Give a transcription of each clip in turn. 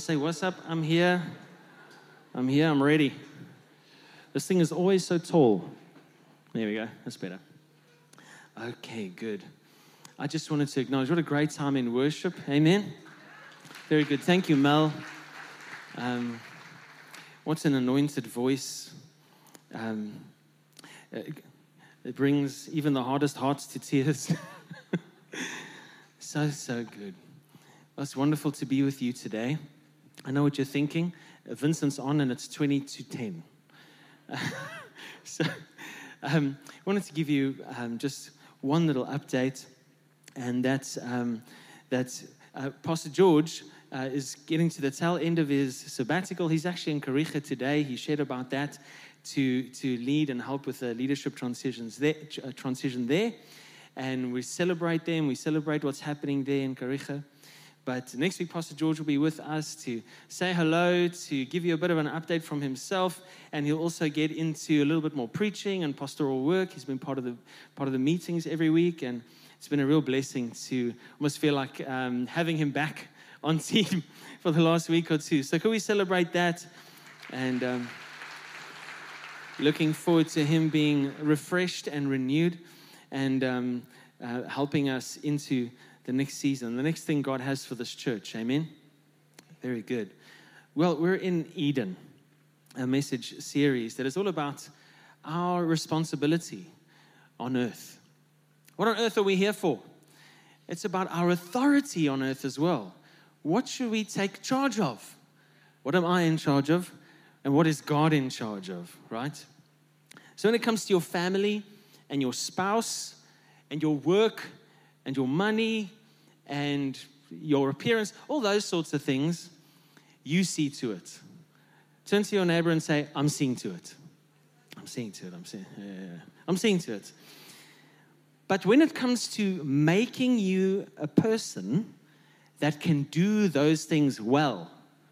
say, what's up? I'm here. I'm ready. This thing is always so tall. There we go. That's better. Okay, good. I just wanted to acknowledge what a great time in worship. Amen. Very good. Thank you, Mel. What an anointed voice. It brings even the hardest hearts to tears. So good. Well, it's wonderful to be with you today. I know what you're thinking. Vincent's on and it's 20 to 10. I wanted to give you just one little update, and that's that Pastor George is getting to the tail end of his sabbatical. He's actually in Kariga today. He shared about that to lead and help with the leadership transition there. And we celebrate them. We celebrate what's happening there in Kariga. But next week, Pastor George will be with us to say hello, to give you a bit of an update from himself, and he'll also get into a little bit more preaching and pastoral work. He's been part of the meetings every week, and it's been a real blessing to almost feel like having him back on team for the last week or two. So can we celebrate that? And looking forward to him being refreshed and renewed and helping us into the next season, the next thing God has for this church. Amen? Very good. Well, we're in Eden, a message series that is all about our responsibility on earth. What on earth are we here for? It's about our authority on earth as well. What should we take charge of? What am I in charge of? And what is God in charge of, right? So when it comes to your family and your spouse and your work and your money and your appearance, all those sorts of things, you see to it. Turn to your neighbor and say, I'm seeing to it. I'm seeing to it. I'm seeing to it. But when it comes to making you a person that can do those things well,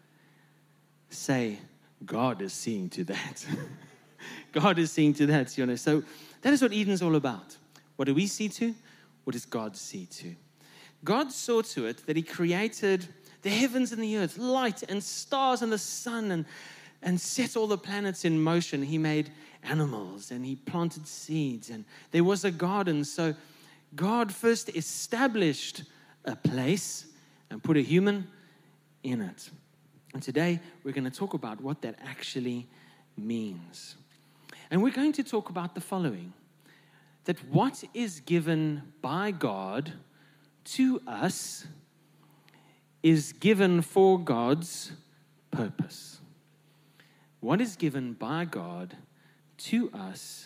say, God is seeing to that. God is seeing to that. You know? So that is what Eden's all about. What do we see to? What does God see to? God saw to it that he created the heavens and the earth, light and stars and the sun, and set all the planets in motion. He made animals and he planted seeds, and there was a garden. So God first established a place and put a human in it. And today we're going to talk about what that actually means. And we're going to talk about the following: that what is given by God to us is given for God's purpose. What is given by God to us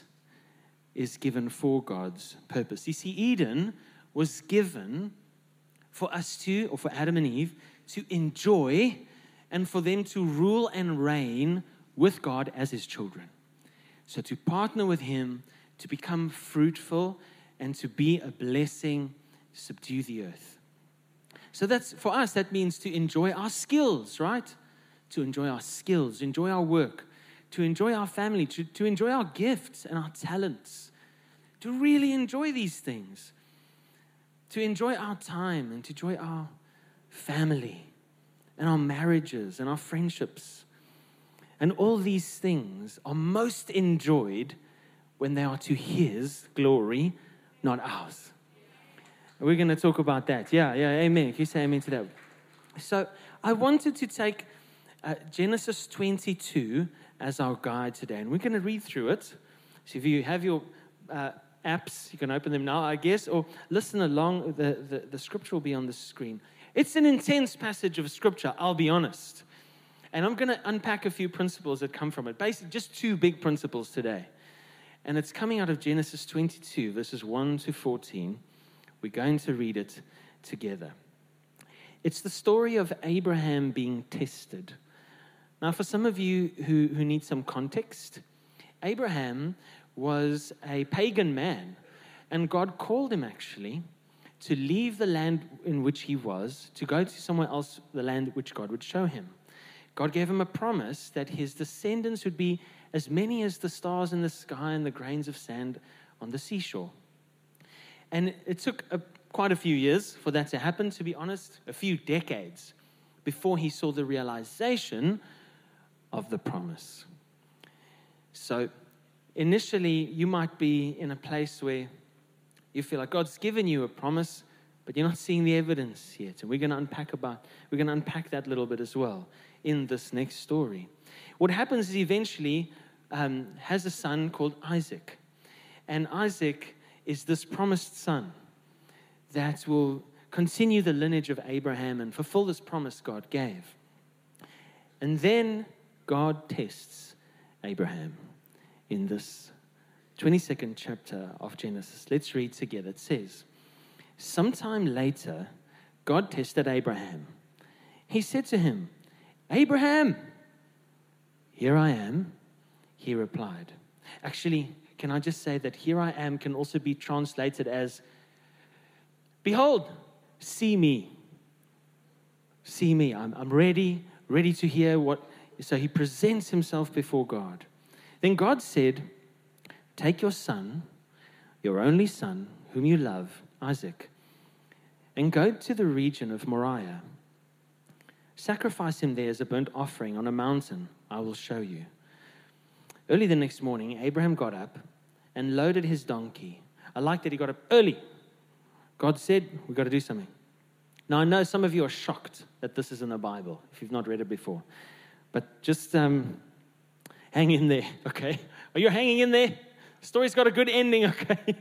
is given for God's purpose. You see, Eden was given for us to, or for Adam and Eve, to enjoy and for them to rule and reign with God as his children. So to partner with him, to become fruitful, and to be a blessing, subdue the earth. So that's, for us, that means to enjoy our skills, right? To enjoy our skills, enjoy our work, to enjoy our family, to enjoy our gifts and our talents, to really enjoy these things, to enjoy our time and to enjoy our family and our marriages and our friendships. And all these things are most enjoyed when they are to his glory, not ours. We're going to talk about that. Yeah, amen. Can you say amen to that? So I wanted to take Genesis 22 as our guide today, and we're going to read through it. So if you have your apps, you can open them now, I guess, or listen along. The scripture will be on the screen. It's an intense passage of scripture, I'll be honest. And I'm going to unpack a few principles that come from it. Basically, just two big principles today. And it's coming out of Genesis 22, verses 1 to 14. We're going to read it together. It's the story of Abraham being tested. Now, for some of you who need some context, Abraham was a pagan man, and God called him actually to leave the land in which he was, to go to somewhere else, the land which God would show him. God gave him a promise that his descendants would be as many as the stars in the sky and the grains of sand on the seashore. And it took quite a few years for that to happen, to be honest, a few decades. before he saw the realization of the promise. So initially, you might be in a place where you feel like God's given you a promise, but you're not seeing the evidence yet. And we're going to unpack that a little bit as well in this next story. What happens is eventually has a son called Isaac. And Isaac is this promised son that will continue the lineage of Abraham and fulfill this promise God gave. And then God tests Abraham in this 22nd chapter of Genesis. Let's read together. It says, "Sometime later, God tested Abraham. He said to him, 'Abraham!' 'Here I am,' he replied." Actually, can I just say that "here I am" can also be translated as, "Behold, see me. See me. I'm ready to hear what." So he presents himself before God. Then God said, "Take your son, your only son, whom you love, Isaac, and go to the region of Moriah. Sacrifice him there as a burnt offering on a mountain I will show you." Early the next morning, Abraham got up and loaded his donkey. I like that he got up early. God said, we've got to do something. Now, I know some of you are shocked that this is in the Bible, if you've not read it before. But just hang in there, okay? Are you hanging in there? The story's got a good ending, okay?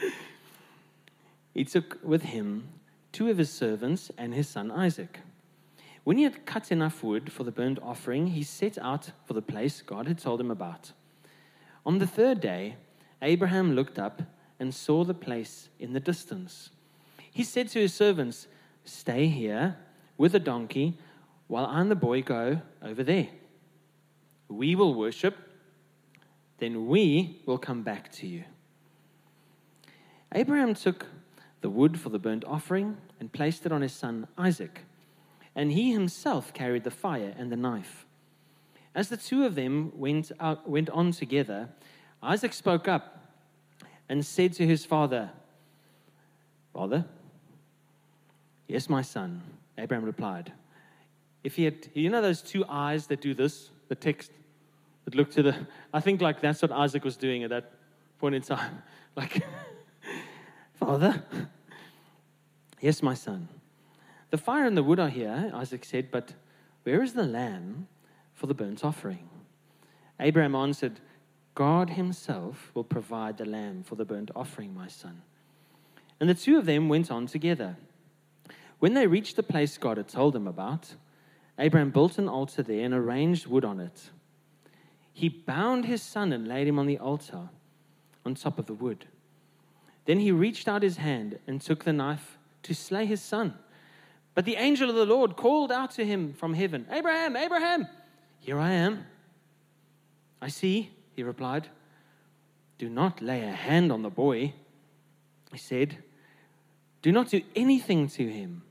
He took with him 2 of his servants and his son Isaac. When he had cut enough wood for the burnt offering, he set out for the place God had told him about. On the 3rd day, Abraham looked up and saw the place in the distance. He said to his servants, "Stay here with the donkey while I and the boy go over there. We will worship, then we will come back to you." Abraham took the wood for the burnt offering and placed it on his son Isaac, and he himself carried the fire and the knife. As the 2 of them went on together, Isaac spoke up and said to his father, "Father?" "Yes, my son," Abraham replied. If he had, you know those 2 eyes that do this, the text, that look to the, I think like that's what Isaac was doing at that point in time. Like, "Father?" "Yes, my son." "The fire and the wood are here," Isaac said, "but where is the lamb for the burnt offering?" Abraham answered, "God himself will provide the lamb for the burnt offering, my son." And the 2 of them went on together. When they reached the place God had told them about, Abraham built an altar there and arranged wood on it. He bound his son and laid him on the altar on top of the wood. Then he reached out his hand and took the knife to slay his son. But the angel of the Lord called out to him from heaven, "Abraham, Abraham!" "Here I am." "I see," he replied. "Do not lay a hand on the boy," he said. "Do not do anything to him."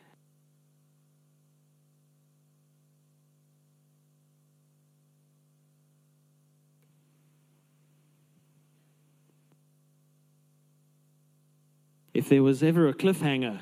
If there was ever a cliffhanger,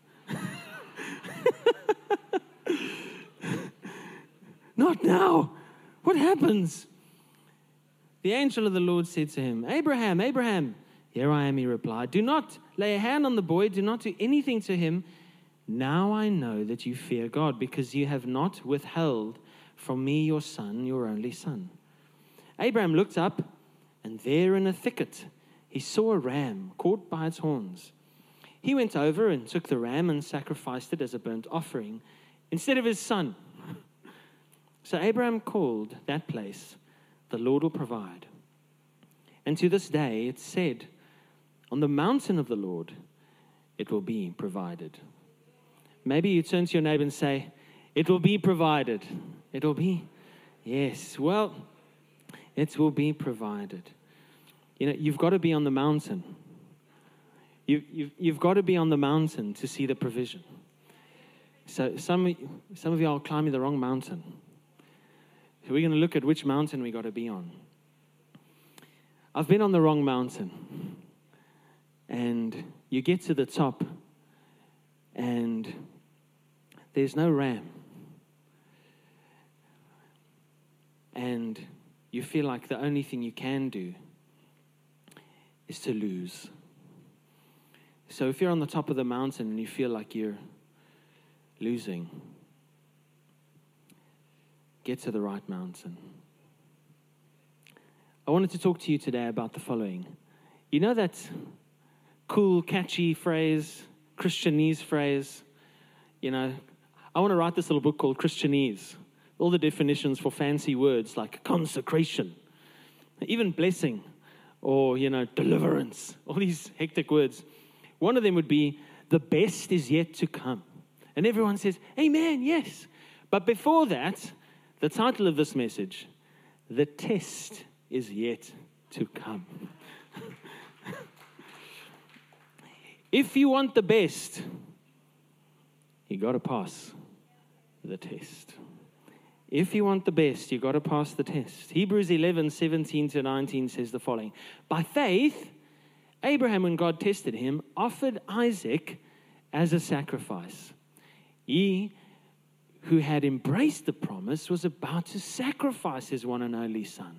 not now. What happens? The angel of the Lord said to him, "Abraham, Abraham." "Here I am," he replied. "Do not lay a hand on the boy. Do not do anything to him. Now I know that you fear God, because you have not withheld from me your son, your only son." Abraham looked up, and there in a thicket he saw a ram caught by its horns. He went over and took the ram and sacrificed it as a burnt offering instead of his son. So Abraham called that place, "The Lord will provide." And to this day it's said, "On the mountain of the Lord it will be provided." Maybe you turn to your neighbor and say, "It will be provided." It will be? Yes, well, it will be provided. You know, you've got to be on the mountain. You've got to be on the mountain to see the provision. So some of you are climbing the wrong mountain. So we're going to look at which mountain we got to be on. I've been on the wrong mountain. And you get to the top and there's no ram. and you feel like the only thing you can do is to lose. So if you're on the top of the mountain and you feel like you're losing, get to the right mountain. I wanted to talk to you today about the following. You know that cool, catchy phrase, Christianese phrase? You know, I want to write this little book called Christianese. All the definitions for fancy words like consecration, even blessing, or, deliverance, all these hectic words. One of them would be, the best is yet to come. And everyone says, amen, yes. But before that, the title of this message, the test is yet to come. If you want the best, you got to pass the test. If you want the best, you got to pass the test. Hebrews 11:17-19 says the following. By faith, Abraham, when God tested him, offered Isaac as a sacrifice. He who had embraced the promise was about to sacrifice his one and only son.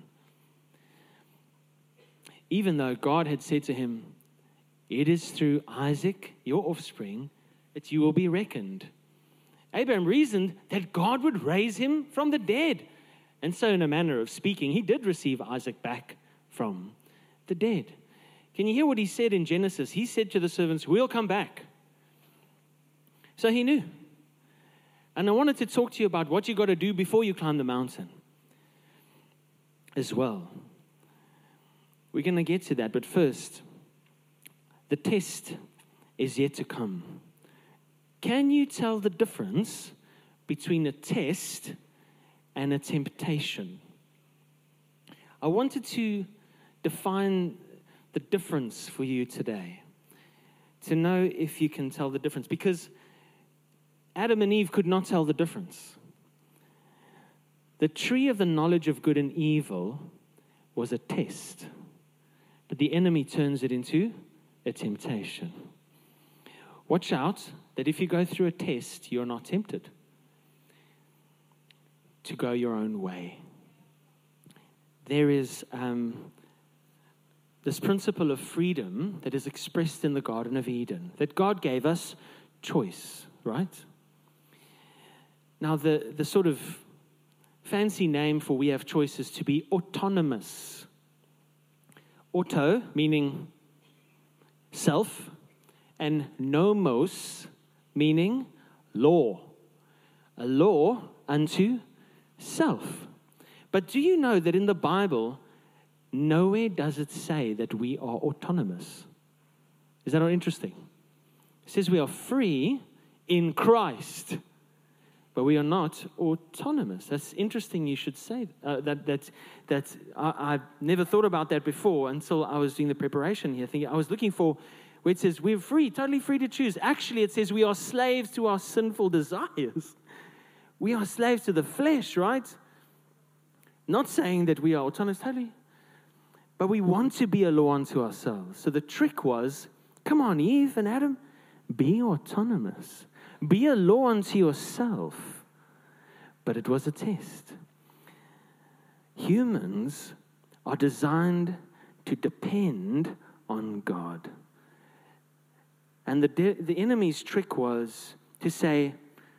Even though God had said to him, it is through Isaac, your offspring, that you will be reckoned. Abraham reasoned that God would raise him from the dead. And so, in a manner of speaking, he did receive Isaac back from the dead. Can you hear what he said in Genesis? He said to the servants, we'll come back. So he knew. And I wanted to talk to you about what you got to do before you climb the mountain as well. We're going to get to that, but first, the test is yet to come. Can you tell the difference between a test and a temptation? I wanted to define the difference for you today, to know if you can tell the difference, because Adam and Eve could not tell the difference. The tree of the knowledge of good and evil was a test, but the enemy turns it into a temptation. Watch out that if you go through a test, you're not tempted to go your own way. There is this principle of freedom that is expressed in the Garden of Eden, that God gave us choice, right? Now, the sort of fancy name for we have choice is to be autonomous. Auto, meaning self, and nomos, meaning law. A law unto self. But do you know that in the Bible, nowhere does it say that we are autonomous? Is that not interesting? It says we are free in Christ, but we are not autonomous. That's interesting you should say that. I've never thought about that before until I was doing the preparation here. I was looking for where it says we're free, totally free to choose. Actually, it says we are slaves to our sinful desires. We are slaves to the flesh, right? Not saying that we are autonomous, totally. But we want to be a law unto ourselves. So the trick was, come on, Eve and Adam, be autonomous. Be a law unto yourself. But it was a test. Humans are designed to depend on God. And the enemy's trick was to say,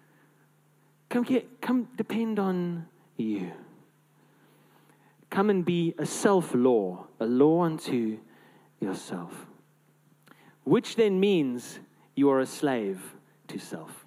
come depend on you. Come and be a self-law, a law unto yourself. Which then means you are a slave to self.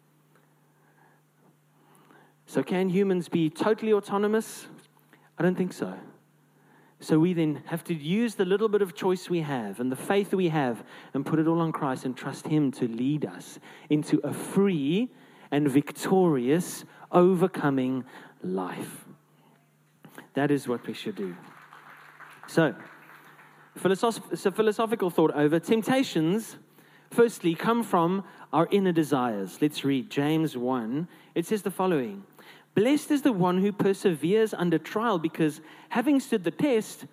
So can humans be totally autonomous? I don't think so. So we then have to use the little bit of choice we have and the faith we have and put it all on Christ and trust Him to lead us into a free and victorious, overcoming life. That is what we should do. So, philosophical thought over. Temptations, firstly, come from our inner desires. Let's read James 1. It says the following. Blessed is the one who perseveres under trial, because having stood the test,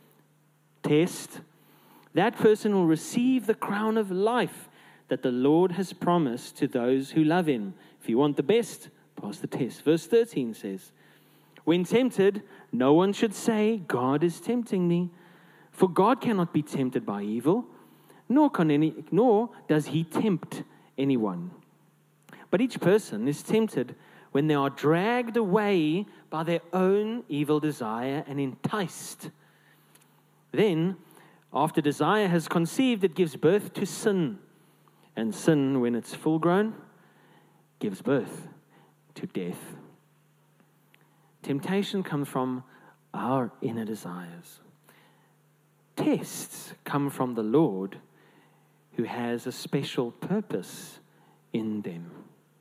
that person will receive the crown of life that the Lord has promised to those who love Him. If you want the best, pass the test. Verse 13 says, when tempted, no one should say, God is tempting me. For God cannot be tempted by evil, nor does he tempt anyone. But each person is tempted when they are dragged away by their own evil desire and enticed. Then, after desire has conceived, it gives birth to sin. And sin, when it's full grown, gives birth to death. Temptation comes from our inner desires. Tests come from the Lord, who has a special purpose in them.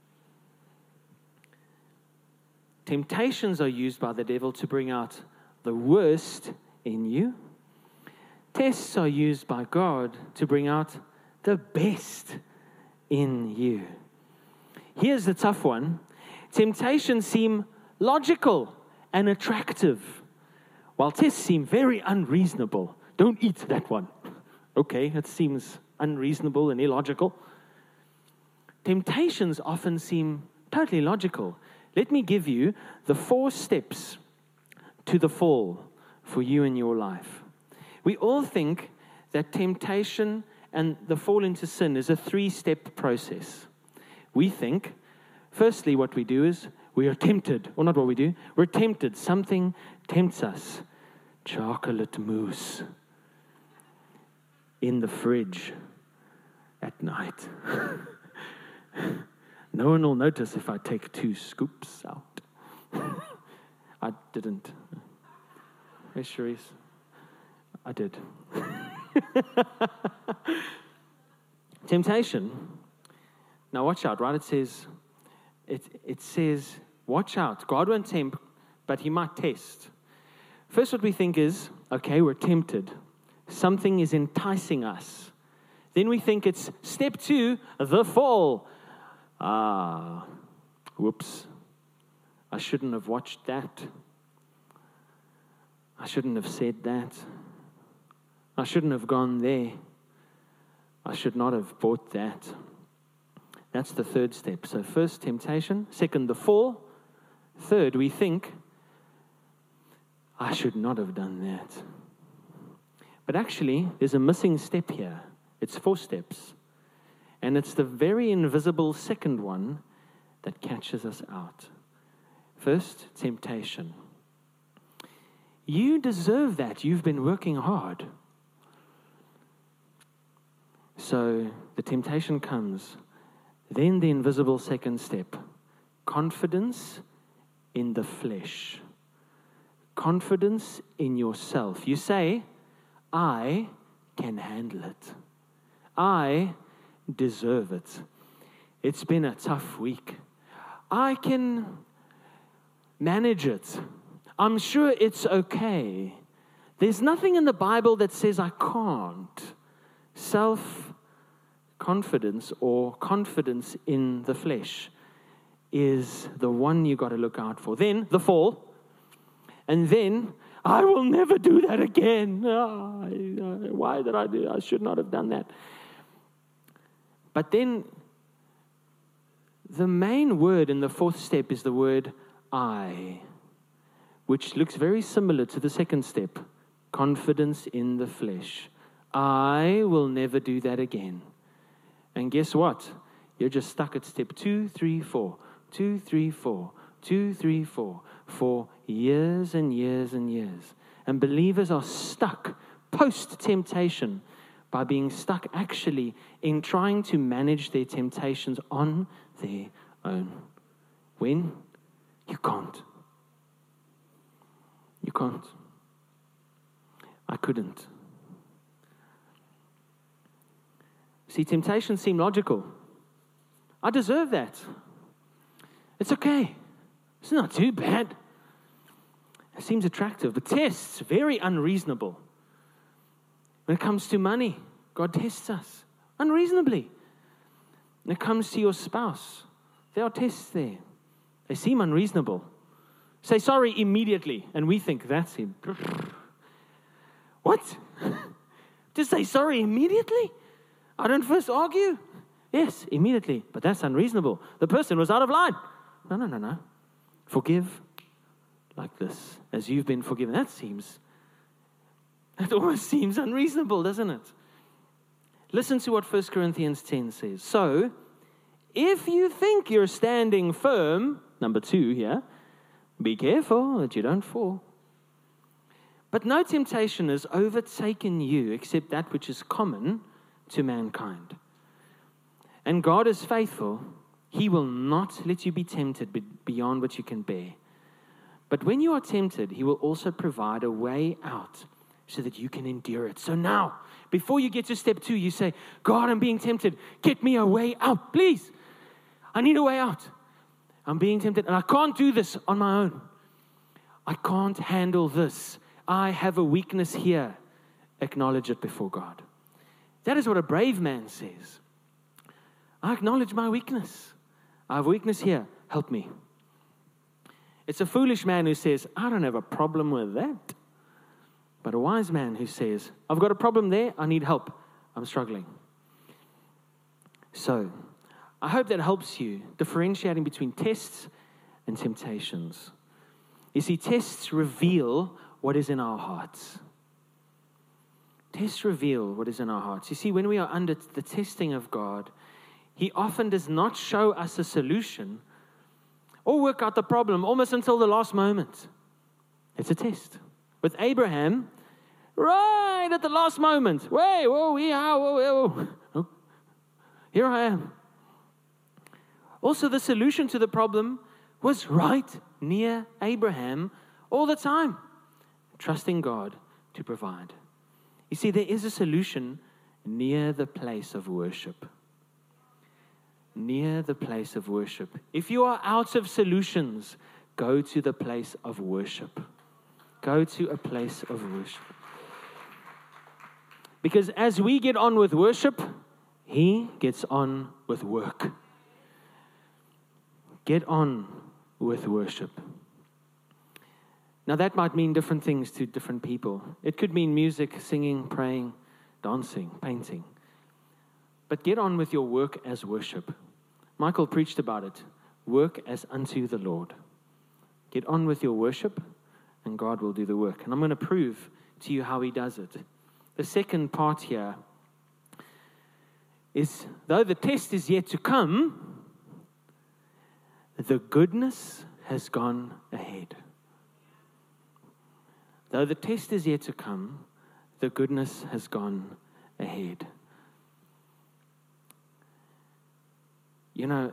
Temptations are used by the devil to bring out the worst in you. Tests are used by God to bring out the best in you. Here's the tough one. Temptations seem logical and attractive, while tests seem very unreasonable. Don't eat that one. Okay, that seems unreasonable and illogical. Temptations often seem totally logical. Let me give you the 4 steps to the fall for you in your life. We all think that temptation and the fall into sin is a 3-step process. We think, firstly, what we do is we are tempted, or not what we do, we're tempted. Something tempts us. Chocolate mousse in the fridge at night. No one will notice if I take 2 scoops out. I didn't. Hey, Cherise. I did. Temptation. Now watch out, right? It says, watch out. God won't tempt, but he might test. First what we think is, okay, we're tempted. Something is enticing us. Then we think it's step 2, the fall. Whoops. I shouldn't have watched that. I shouldn't have said that. I shouldn't have gone there. I should not have bought that. That's the 3rd step. So first, temptation. Second, the fall. Third, we think, I should not have done that. But actually, there's a missing step here. It's 4 steps. And it's the very invisible second one that catches us out. First, temptation. You deserve that. You've been working hard. So the temptation comes. Then the invisible second step. Confidence in the flesh. Confidence in yourself. You say, I can handle it. I deserve it. It's been a tough week. I can manage it. I'm sure it's okay. There's nothing in the Bible that says I can't. Self-confidence or confidence in the flesh is the one you got to look out for. Then the fall. And then, I will never do that again. Why did I do that? I should not have done that. But then, the main word in the 4th step is the word I, which looks very similar to the second step, confidence in the flesh. I will never do that again. And guess what? You're just stuck at step 2, 3, 4, 2, 3, 4, 2, 3, 4, for years and years and years. And believers are stuck post-temptation by being stuck actually in trying to manage their temptations on their own. When? You can't. You can't. I couldn't. See, temptations seem logical. I deserve that. It's okay. It's not too bad. It seems attractive, but tests, very unreasonable. When it comes to money, God tests us unreasonably. When it comes to your spouse, there are tests there. They seem unreasonable. Say sorry immediately, and we think that's him. What? Just say sorry immediately? I don't first argue? Yes, immediately. But that's unreasonable. The person was out of line. No. Forgive like this, as you've been forgiven. That almost seems unreasonable, doesn't it? Listen to what 1 Corinthians 10 says. So, if you think you're standing firm, number 2 here, be careful that you don't fall. But no temptation has overtaken you except that which is common to mankind. And God is faithful. He will not let you be tempted beyond what you can bear. But when you are tempted, He will also provide a way out so that you can endure it. So now, before you get to step 2, you say, God, I'm being tempted. Get me a way out, please. I need a way out. I'm being tempted, and I can't do this on my own. I can't handle this. I have a weakness here. Acknowledge it before God. That is what a brave man says. I acknowledge my weakness. I have a weakness here. Help me. It's a foolish man who says, I don't have a problem with that. But a wise man who says, I've got a problem there. I need help. I'm struggling. So, I hope that helps you differentiating between tests and temptations. You see, tests reveal what is in our hearts. Tests reveal what is in our hearts. You see, when we are under the testing of God, He often does not show us a solution or work out the problem almost until the last moment. It's a test. With Abraham, right at the last moment, here I am. Also, the solution to the problem was right near Abraham all the time, trusting God to provide. You see, there is a solution near the place of worship. Near the place of worship. If you are out of solutions, go to the place of worship. Go to a place of worship. Because as we get on with worship, He gets on with work. Get on with worship. Now that might mean different things to different people. It could mean music, singing, praying, dancing, painting. But get on with your work as worship. Michael preached about it. Work as unto the Lord. Get on with your worship, and God will do the work. And I'm going to prove to you how He does it. The second part here is, though the test is yet to come, the goodness has gone ahead. Though the test is yet to come, the goodness has gone ahead. You know,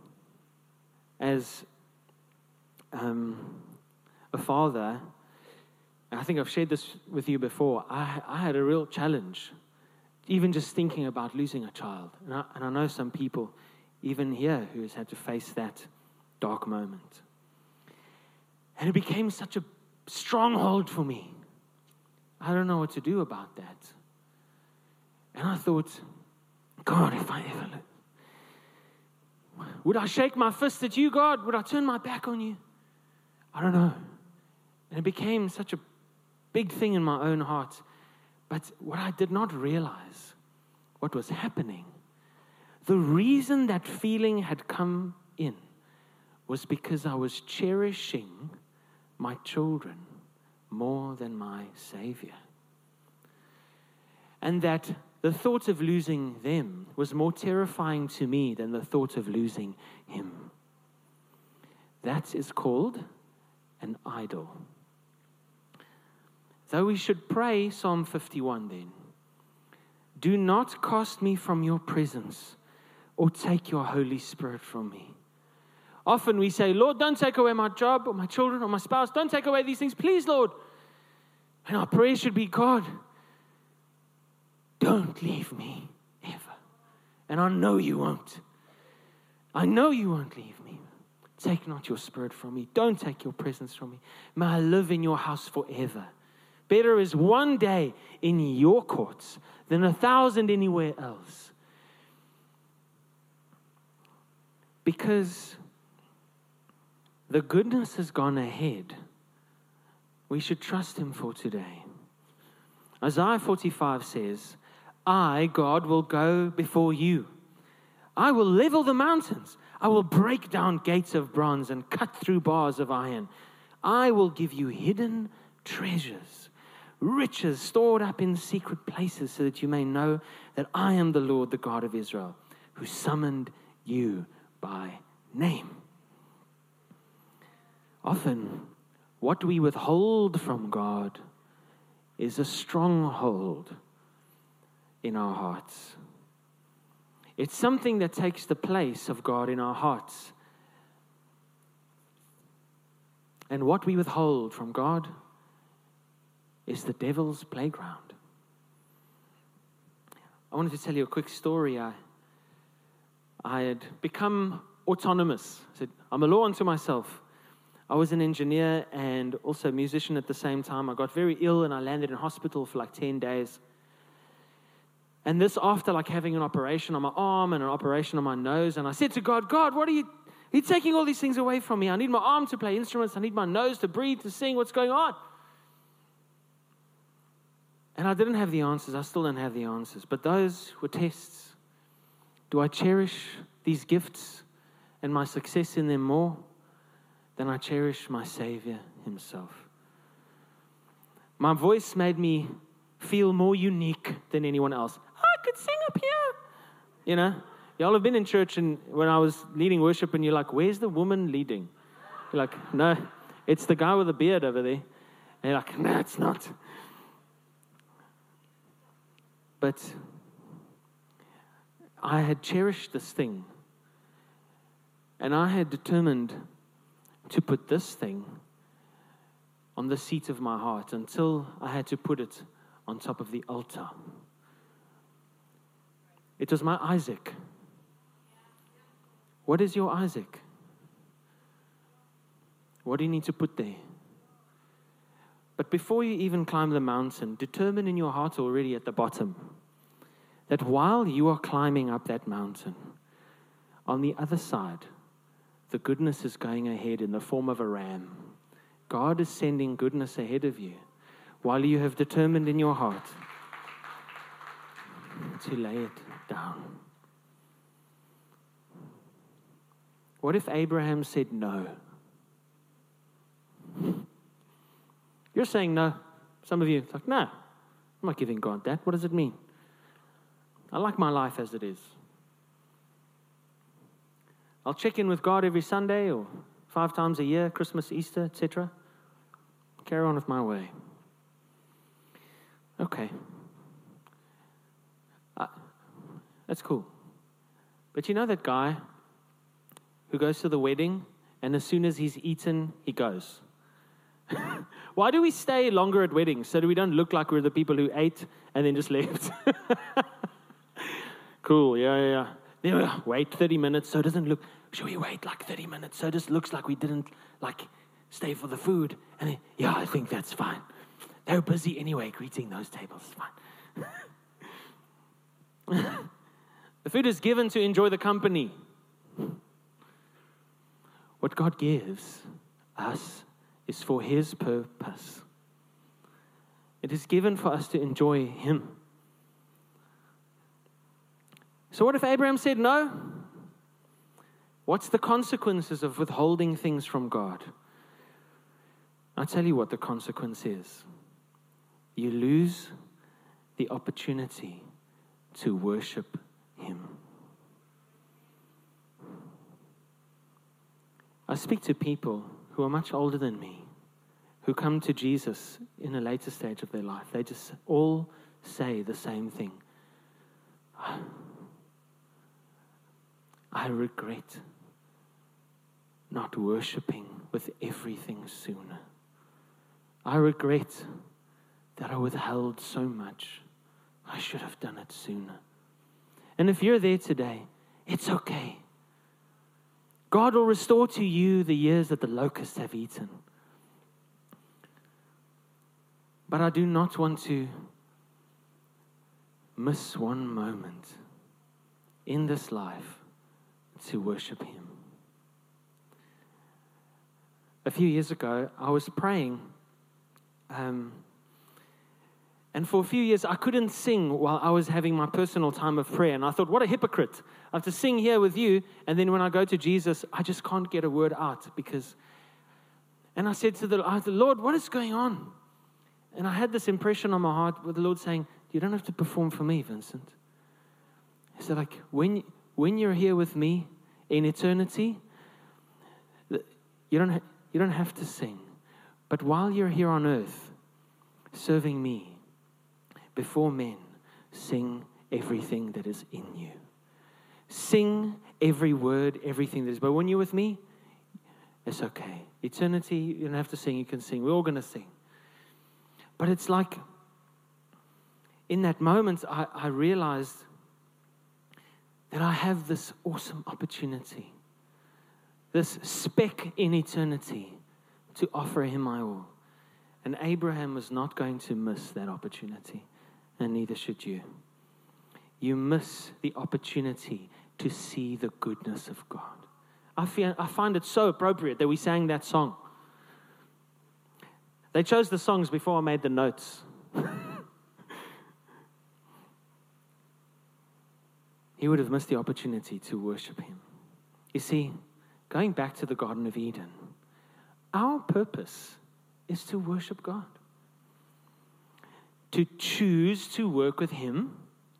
as a father, I think I've shared this with you before, I had a real challenge, even just thinking about losing a child. And I know some people, even here, who has had to face that dark moment. And it became such a stronghold for me. I don't know what to do about that. And I thought, God, if I ever would I shake my fist at you, God? Would I turn my back on you? I don't know. And it became such a big thing in my own heart. But what I did not realize, what was happening, the reason that feeling had come in was because I was cherishing my children more than my Savior. And that the thought of losing them was more terrifying to me than the thought of losing Him. That is called an idol. Though we should pray Psalm 51 then. Do not cast me from your presence or take your Holy Spirit from me. Often we say, Lord, don't take away my job or my children or my spouse. Don't take away these things, please, Lord. And our prayer should be, God, don't leave me ever. And I know you won't. I know you won't leave me. Take not your spirit from me. Don't take your presence from me. May I live in your house forever. Better is one day in your courts than 1,000 anywhere else. Because the goodness has gone ahead. We should trust Him for today. Isaiah 45 says, I, God, will go before you. I will level the mountains. I will break down gates of bronze and cut through bars of iron. I will give you hidden treasures, riches stored up in secret places, so that you may know that I am the Lord, the God of Israel, who summoned you by name. Often, what we withhold from God is a stronghold in our hearts. It's something that takes the place of God in our hearts. And what we withhold from God is the devil's playground. I wanted to tell you a quick story. I had become autonomous. I said, I'm a law unto myself. I was an engineer and also a musician at the same time. I got very ill and I landed in hospital for like 10 days. And this after like having an operation on my arm and an operation on my nose. And I said to God, God, what are you taking all these things away from me? I need my arm to play instruments. I need my nose to breathe, to sing. What's going on? And I didn't have the answers. I still don't have the answers. But those were tests. Do I cherish these gifts and my success in them more than I cherish my Savior himself? My voice made me feel more unique than anyone else. I could sing up here. You know, y'all have been in church and when I was leading worship and you're like, where's the woman leading? You're like, no, it's the guy with the beard over there. And you're like, no, it's not. But I had cherished this thing. And I had determined to put this thing on the seat of my heart until I had to put it on top of the altar. It was my Isaac. What is your Isaac? What do you need to put there? But before you even climb the mountain, determine in your heart already at the bottom that while you are climbing up that mountain, on the other side, the goodness is going ahead in the form of a ram. God is sending goodness ahead of you while you have determined in your heart to lay it down. What if Abraham said no? You're saying no. Some of you, it's like, no, I'm not giving God that. What does it mean? I like my life as it is. I'll check in with God every Sunday or 5 times a year, Christmas, Easter, etc. Carry on with my way. Okay. That's cool. But you know that guy who goes to the wedding and as soon as he's eaten, he goes? Why do we stay longer at weddings? So that we don't look like we're the people who ate and then just left. Cool, yeah. Wait 30 minutes so it doesn't look, should we wait like 30 minutes so it just looks like we didn't like stay for the food? And then, yeah, I think that's fine. They're busy anyway greeting those tables. It's fine. The food is given to enjoy the company. What God gives us is for his purpose. It is given for us to enjoy him. So what if Abraham said no? What's the consequences of withholding things from God? I'll tell you what the consequence is. You lose the opportunity to worship him. I speak to people who are much older than me, who come to Jesus in a later stage of their life. They just all say the same thing. I regret not worshiping with everything sooner. I regret that I withheld so much. I should have done it sooner. And if you're there today, it's okay. God will restore to you the years that the locusts have eaten. But I do not want to miss one moment in this life to worship him. A few years ago, I was praying, and for a few years, I couldn't sing while I was having my personal time of prayer. And I thought, what a hypocrite. I have to sing here with you, and then when I go to Jesus, I just can't get a word out And I said to the Lord, what is going on? And I had this impression on my heart with the Lord saying, you don't have to perform for me, Vincent. He said, like, when you're here with me in eternity, you don't have to sing. But while you're here on earth, serving me, before men, sing everything that is in you. Sing every word, everything that is. But when you're with me, it's okay. Eternity, you don't have to sing, you can sing. We're all going to sing. But it's like, in that moment, I realized that I have this awesome opportunity, this speck in eternity, to offer him my all. And Abraham was not going to miss that opportunity, and neither should you. You miss the opportunity to see the goodness of God. I find it so appropriate that we sang that song. They chose the songs before I made the notes. He would have missed the opportunity to worship him. You see, going back to the Garden of Eden, our purpose is to worship God. To choose to work with him.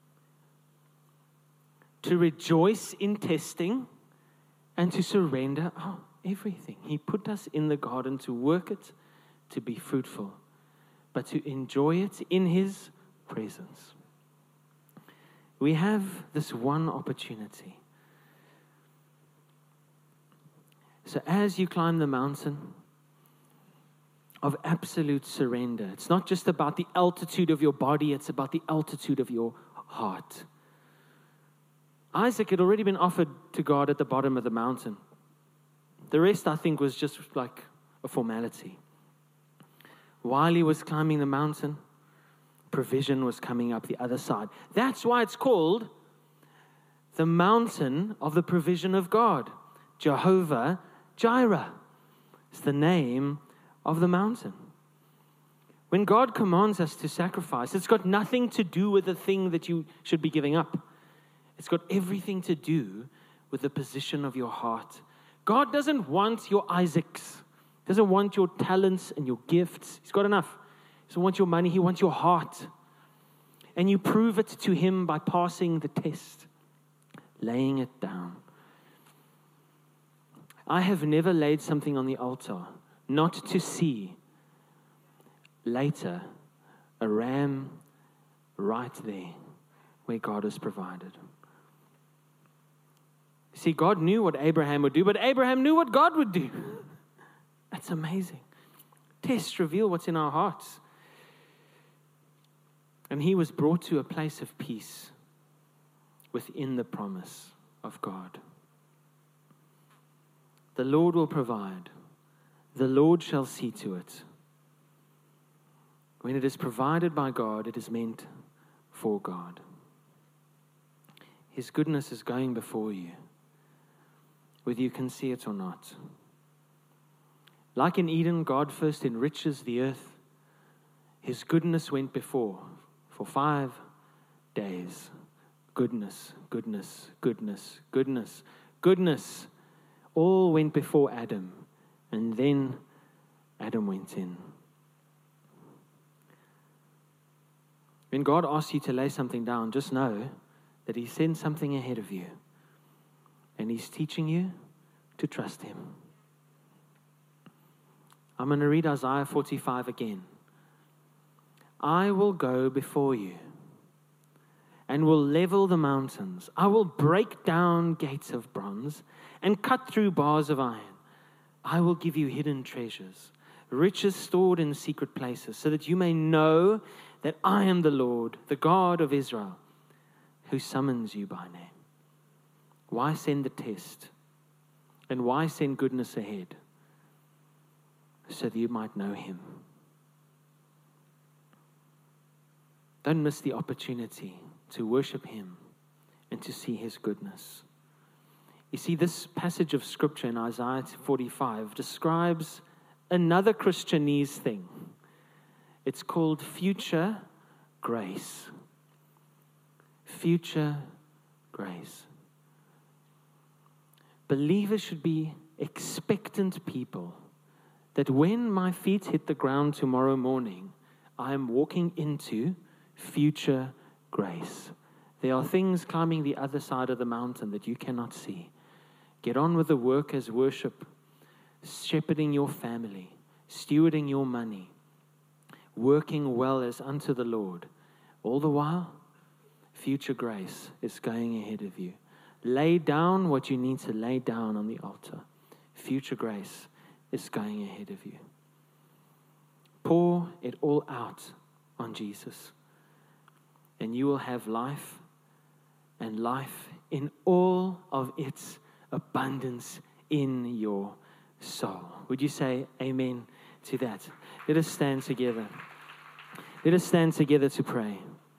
To rejoice in testing. And to surrender everything. He put us in the garden to work it, to be fruitful, but to enjoy it in his presence. We have this one opportunity. So as you climb the mountain of absolute surrender, it's not just about the altitude of your body, it's about the altitude of your heart. Isaac had already been offered to God at the bottom of the mountain. The rest, I think, was just like a formality. While he was climbing the mountain, provision was coming up the other side. That's why it's called the mountain of the provision of God. Jehovah Jireh is the name of the mountain. When God commands us to sacrifice, it's got nothing to do with the thing that you should be giving up. It's got everything to do with the position of your heart. God doesn't want your Isaacs. He doesn't want your talents and your gifts. He's got enough. He doesn't want your money. He wants your heart. And you prove it to him by passing the test, laying it down. I have never laid something on the altar, not to see later a ram right there where God has provided. See, God knew what Abraham would do, but Abraham knew what God would do. That's amazing. Tests reveal what's in our hearts. And he was brought to a place of peace within the promise of God. The Lord will provide. The Lord shall see to it. When it is provided by God, it is meant for God. His goodness is going before you, whether you can see it or not. Like in Eden, God first enriches the earth. His goodness went before for 5 days. Goodness, goodness, goodness, goodness, goodness. All went before Adam. And then Adam went in. When God asks you to lay something down, just know that he sends something ahead of you. And he's teaching you to trust him. I'm going to read Isaiah 45 again. I will go before you and will level the mountains. I will break down gates of bronze and cut through bars of iron. I will give you hidden treasures, riches stored in secret places, so that you may know that I am the Lord, the God of Israel, who summons you by name. Why send the test? And why send goodness ahead? So that you might know him. Don't miss the opportunity to worship him and to see his goodness. You see, this passage of scripture in Isaiah 45 describes another Christianese thing. It's called future grace. Future grace. Believers should be expectant people that when my feet hit the ground tomorrow morning, I am walking into future grace. There are things climbing the other side of the mountain that you cannot see. Get on with the work as worship, shepherding your family, stewarding your money, working well as unto the Lord. All the while, future grace is going ahead of you. Lay down what you need to lay down on the altar. Future grace is going ahead of you. Pour it all out on Jesus, and you will have life, and life in all of its abundance in your soul. Would you say amen to that? Let us stand together. Let us stand together to pray.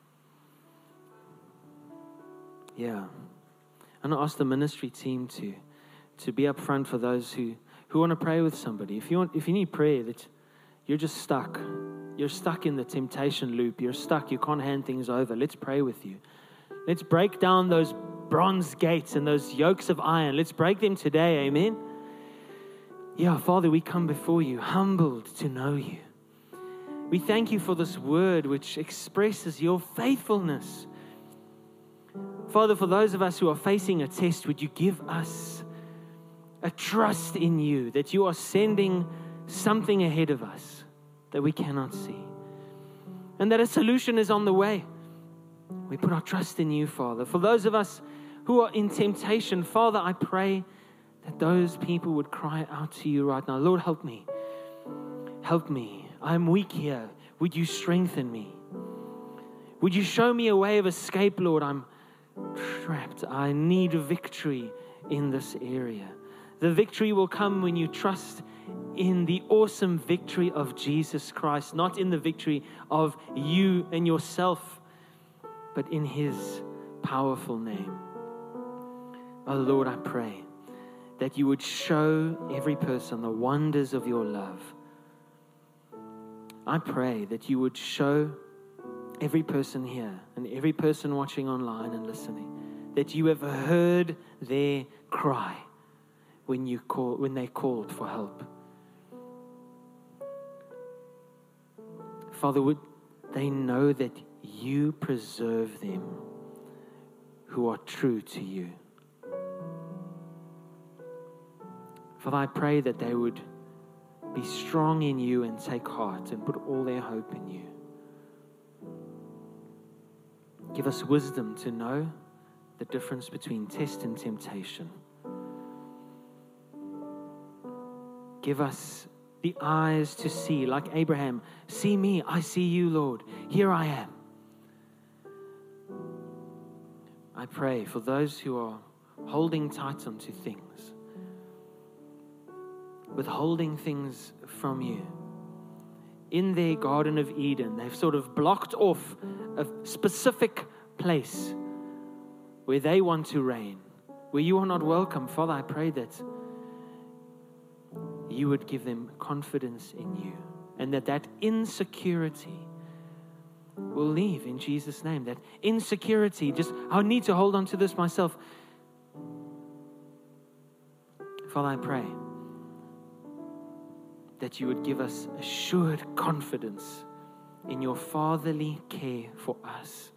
Yeah. I'm going to ask the ministry team to be up front for those who want to pray with somebody. If you need prayer, that you're just stuck. You're stuck in the temptation loop. You're stuck. You can't hand things over. Let's pray with you. Let's break down those bronze gates and those yokes of iron. Let's break them today. Amen. Yeah, Father, we come before you, humbled to know you. We thank you for this word which expresses your faithfulness. Father, for those of us who are facing a test, would you give us a trust in you that you are sending something ahead of us that we cannot see, and that a solution is on the way. We put our trust in you, Father. For those of us who are in temptation, Father, I pray that those people would cry out to you right now. Lord, help me. Help me. I'm weak here. Would you strengthen me? Would you show me a way of escape, Lord? I'm trapped. I need victory in this area. The victory will come when you trust in the awesome victory of Jesus Christ, not in the victory of you and yourself, but in His powerful name. Oh Lord, I pray that you would show every person the wonders of your love. I pray that you would show every person here and every person watching online and listening that you have heard their cry when they called for help. Father, would they know that you preserve them who are true to you. Father, I pray that they would be strong in you and take heart and put all their hope in you. Give us wisdom to know the difference between test and temptation. Give us the eyes to see, like Abraham. See me, I see you, Lord. Here I am. I pray for those who are holding tight onto things, withholding things from you. In their Garden of Eden, they've sort of blocked off a specific place where they want to reign, where you are not welcome. Father, I pray that you would give them confidence in you, and that insecurity will leave in Jesus' name. That insecurity, just, I need to hold on to this myself. Father, I pray that you would give us assured confidence in your fatherly care for us,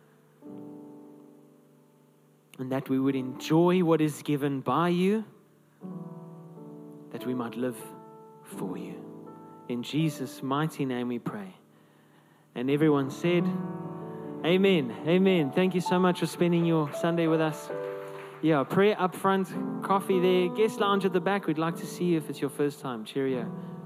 and that we would enjoy what is given by you, that we might live for you. In Jesus' mighty name we pray. And everyone said, amen, amen. Thank you so much for spending your Sunday with us. Yeah, prayer up front, coffee there, guest lounge at the back. We'd like to see you if it's your first time. Cheerio.